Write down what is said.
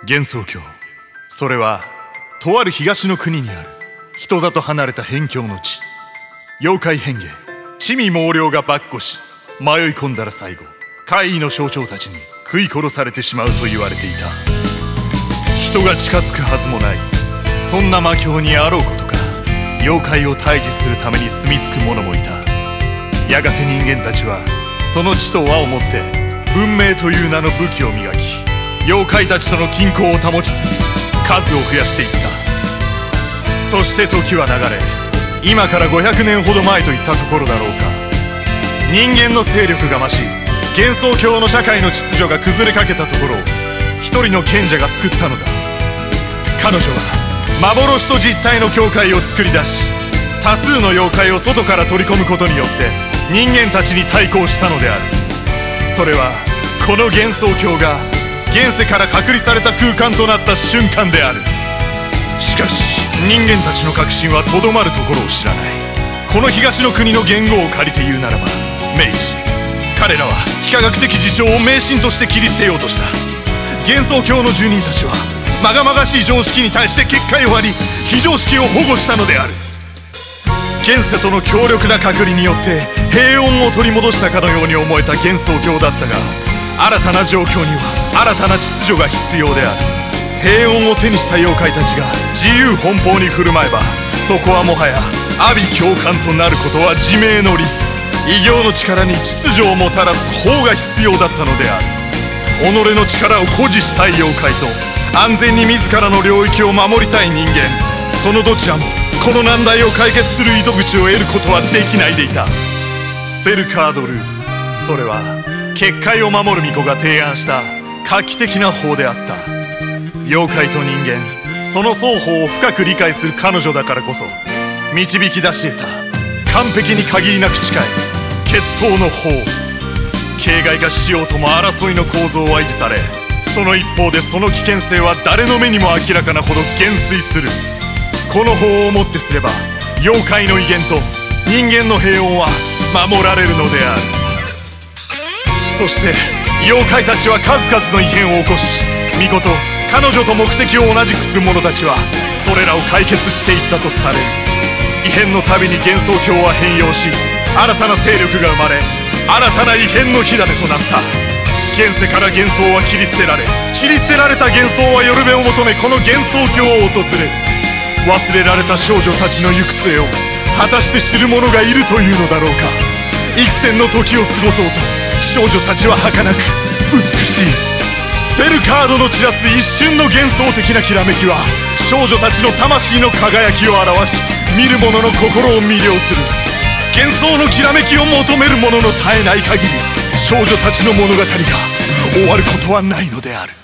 幻想郷、それはとある東の国にある人里離れた辺境の地。妖怪変化、魑魅魍魎が跋扈し、迷い込んだら最後怪異の象徴たちに食い殺されてしまうと言われていた。人が近づくはずもない、そんな魔境にあろうことか、妖怪を退治するために住み着く者もいた。やがて人間たちはその地と輪をもって文明という名の武器を磨き、妖怪たちとの均衡を保ちつつ数を増やしていった。そして時は流れ、今から500年ほど前といったところだろうか、人間の勢力が増し、幻想郷の社会の秩序が崩れかけたところを一人の賢者が救ったのだ。彼女は幻と実体の境界を作り出し、多数の妖怪を外から取り込むことによって人間たちに対抗したのである。それはこの幻想郷が現世から隔離された空間となった瞬間である。しかし人間たちの確信はとどまるところを知らない。この東の国の言語を借りて言うならば明治、彼らは非科学的事象を迷信として切り捨てようとした。幻想郷の住人たちはまがまがしい常識に対して結界を張り、非常識を保護したのである。現世との強力な隔離によって平穏を取り戻したかのように思えた幻想郷だったが、新たな状況には新たな秩序が必要である。平穏を手にした妖怪たちが自由奔放に振る舞えば、そこはもはや阿鼻叫喚となることは自明の理。異形の力に秩序をもたらす法が必要だったのである。己の力を誇示したい妖怪と安全に自らの領域を守りたい人間、そのどちらもこの難題を解決する糸口を得ることはできないでいた。スペルカードルール、それは結界を守る巫女が提案した画期的な法であった。妖怪と人間、その双方を深く理解する彼女だからこそ導き出し得た完璧に限りなく近い決闘の法。形骸化しようとも争いの構造は維持され、その一方でその危険性は誰の目にも明らかなほど減衰する。この法をもってすれば妖怪の威厳と人間の平穏は守られるのである。そして妖怪たちは数々の異変を起こし、巫女と彼女と目的を同じくする者たちはそれらを解決していったとされる。異変のたびに幻想郷は変容し、新たな勢力が生まれ、新たな異変の火種となった。現世から幻想は切り捨てられ、切り捨てられた幻想はよるべを求めこの幻想郷を訪れる。忘れられた少女たちの行く末を果たして知る者がいるというのだろうか。幾千の時を過ごそうと少女たちは儚く美しい。スペルカードの散らす一瞬の幻想的なきらめきは少女たちの魂の輝きを表し、見る者の心を魅了する。幻想のきらめきを求める者の絶えない限り、少女たちの物語が終わることはないのである。